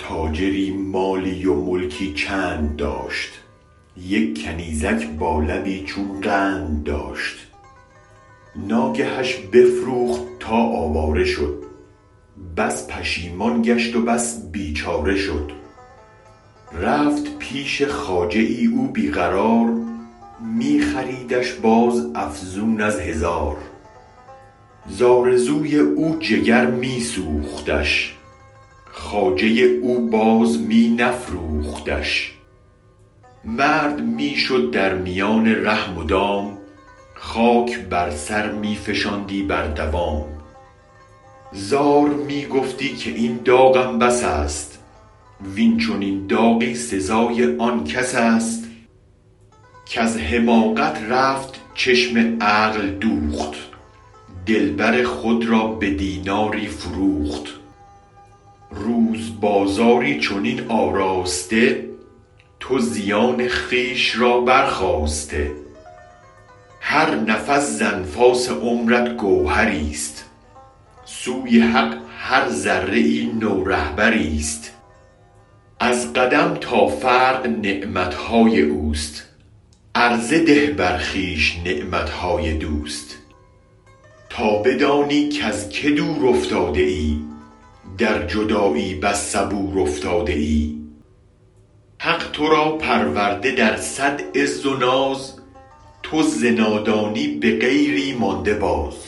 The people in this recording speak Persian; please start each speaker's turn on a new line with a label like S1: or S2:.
S1: تاجری مالی و ملکی چند داشت یک کنیزک با لبی چون قند داشت ناگهش بفروخت تا آواره شد بس پشیمان گشت و بس بیچاره شد رفت پیش خواجه او بی قرار می خریدش باز افزون از 1000 ز آرزوی او جگر می سوختش خواجه او باز می نفروختش مرد می شد در میان ره مدام خاک بر سر می فشاندی بر دوام زار می گفتی که این داغم بس است وین چنین داغی سزای آن کس است کز حماقت رفت چشم عقل دوخت دلبر خود را به دیناری فروخت روز بازاری چنین آراسته تو زیان خویش را برخاسته هر نفس ز انفاس عمرت گوهریست سوی حق هر ذره نو رهبریست از قدم تا فرق نعمتهای اوست عرضه ده بر خویش نعمتهای دوست تا بدانی کز که دور افتاده ای در جدایی بس صبور افتاده ای حق ترا پرورده در صد عز و ناز تو ز نادانی به غیری مانده باز